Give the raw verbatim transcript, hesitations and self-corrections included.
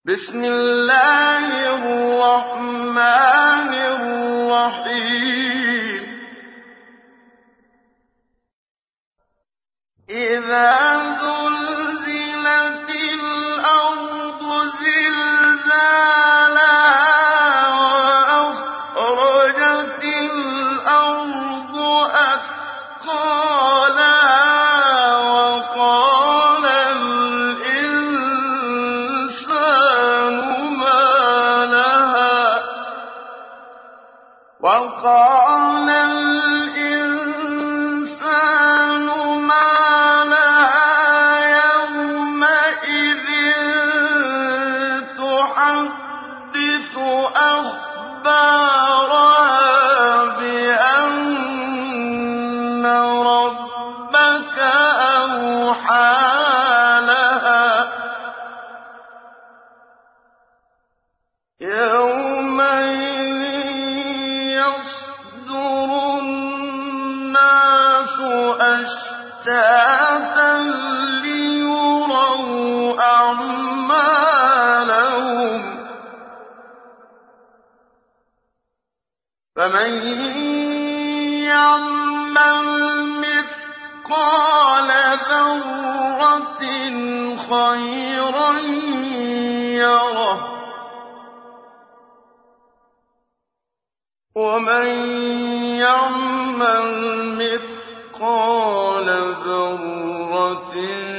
بسم الله الرحمن الرحيم إذا زلزلت الأرض زلزالها وأخرجت الأرض أثقالها وقال الإنسان ما لها وقال الإنسان ما لها يومئذ تحدث أخبارها بأن ربك أوحى لها يومئذ يصدر الناس أشتاتا ليروا أعمالهم فمن يعمل مثقال ذرة خيرا يره ومن يعمل مثقال ذرة